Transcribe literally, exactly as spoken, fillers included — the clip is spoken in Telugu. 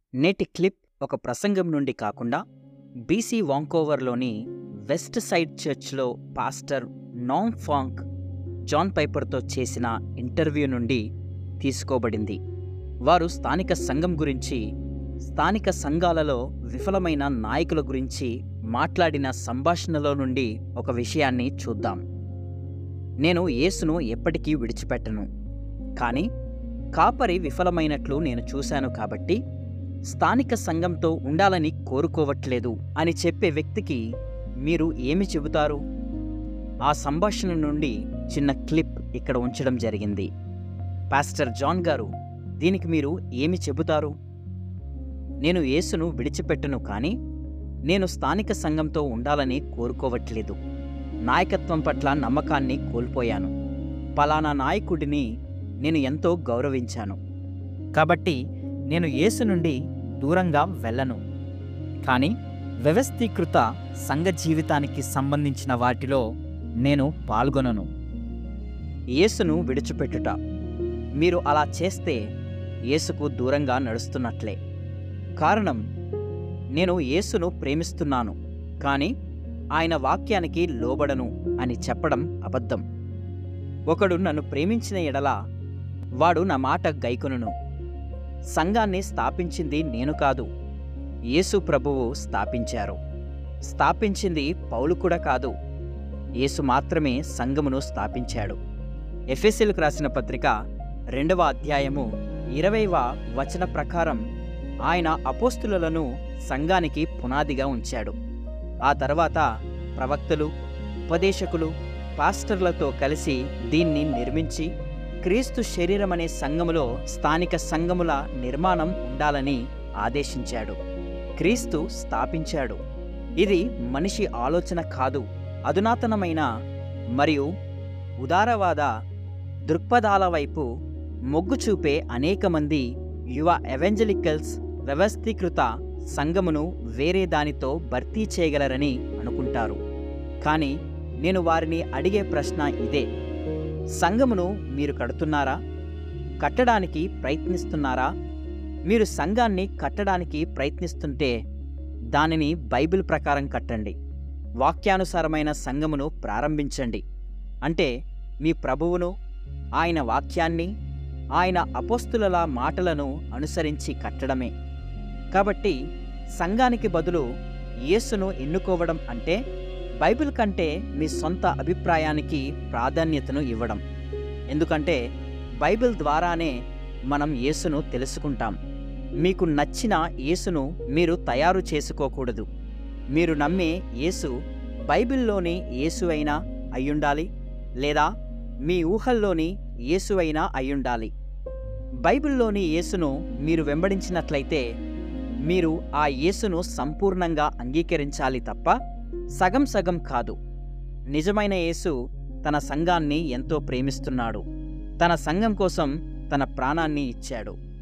నేటి క్లిప్ ఒక ప్రసంగం నుండి కాకుండా బీసీ వాంకోవర్లోని వెస్ట్ సైడ్ చర్చ్లో పాస్టర్ నామ్ ఫాంక్ జాన్ పైపర్తో చేసిన ఇంటర్వ్యూ నుండి తీసుకోబడింది. వారు స్థానిక సంఘం గురించి, స్థానిక సంఘాలలో విఫలమైన నాయకుల గురించి మాట్లాడిన సంభాషణలో నుండి ఒక విషయాన్ని చూద్దాం. నేను యేసును ఎప్పటికీ విడిచిపెట్టను, కానీ కాపరి విఫలమైనట్లు నేను చూశాను కాబట్టి స్థానిక సంఘంతో ఉండాలని కోరుకోవట్లేదు అని చెప్పే వ్యక్తికి మీరు ఏమి చెబుతారు? ఆ సంభాషణ నుండి చిన్న క్లిప్ ఇక్కడ ఉంచడం జరిగింది. పాస్టర్ జాన్ గారు, దీనికి మీరు ఏమి చెబుతారు? నేను యేసును విడిచిపెట్టను, కానీ నేను స్థానిక సంఘంతో ఉండాలని కోరుకోవట్లేదు. నాయకత్వం పట్ల నమ్మకాన్ని కోల్పోయాను. పలానా నాయకుడిని నేను ఎంతో గౌరవించాను, కాబట్టి నేను యేసు నుండి దూరంగా వెళ్ళను. కానీ వ్యవస్థీకృత సంఘ జీవితానికి సంబంధించిన వాటిలో నేను పాల్గొనను. యేసును విడిచిపెట్టుట, మీరు అలా చేస్తే యేసుకు దూరంగా నడుస్తున్నట్లే. కారణం, నేను యేసును ప్రేమిస్తున్నాను, కానీ ఆయన వాక్యానికి లోబడను అని చెప్పడం అబద్ధం. ఒకడు నన్ను ప్రేమించిన ఎడల వాడు నా మాట గైకొనును. సంఘాన్ని స్థాపించింది నేను కాదు, యేసు ప్రభువు స్థాపించారు. స్థాపించింది పౌలు కూడా కాదు, యేసు మాత్రమే సంఘమును స్థాపించాడు. ఎఫెసీయులకు రాసిన పత్రిక రెండవ అధ్యాయము ఇరవైవ వచన ప్రకారం ఆయన అపోస్తులను సంఘానికి పునాదిగా ఉంచాడు. ఆ తర్వాత ప్రవక్తలు, ఉపదేశకులు, పాస్టర్లతో కలిసి దీన్ని నిర్మించి క్రీస్తు శరీరమనే సంఘములో స్థానిక సంఘముల నిర్మాణం ఉండాలని ఆదేశించాడు. క్రీస్తు స్థాపించాడు. ఇది మనిషి ఆలోచన కాదు. అధునాతనమైన మరియు ఉదారవాద దృక్పథాల వైపు మొగ్గు చూపే అనేక మంది యువ ఎవెంజలికల్స్ వ్యవస్థీకృత సంఘమును వేరే దానితో భర్తీ చేయగలరని అనుకుంటారు. కానీ నేను వారిని అడిగే ప్రశ్న ఇదే: సంఘమును మీరు కడుతున్నారా? కట్టడానికి ప్రయత్నిస్తున్నారా? మీరు సంఘాన్ని కట్టడానికి ప్రయత్నిస్తుంటే దానిని బైబిల్ ప్రకారం కట్టండి. వాక్యానుసారమైన సంఘమును ప్రారంభించండి. అంటే మీ ప్రభువును, ఆయన వాక్యాన్ని, ఆయన అపోస్తుల మాటలను అనుసరించి కట్టడమే. కాబట్టి సంఘానికి బదులు యేసును ఎన్నుకోవడం అంటే బైబిల్ కంటే మీ సొంత అభిప్రాయానికి ప్రాధాన్యతను ఇవ్వడం. ఎందుకంటే బైబిల్ ద్వారానే మనం యేసును తెలుసుకుంటాం. మీకు నచ్చిన యేసును మీరు తయారు చేసుకోకూడదు. మీరు నమ్మే యేసు బైబిల్లోని యేసు అయినా అయ్యుండాలి, లేదా మీ ఊహల్లోని యేసు అయినా అయ్యుండాలి. బైబిల్లోని యేసును మీరు వెంబడించినట్లయితే మీరు ఆ యేసును సంపూర్ణంగా అంగీకరించాలి తప్ప సగం సగం కాదు. నిజమైన యేసు తన సంఘాన్ని ఎంతో ప్రేమిస్తున్నాడు. తన సంఘం కోసం తన ప్రాణాన్ని ఇచ్చాడు.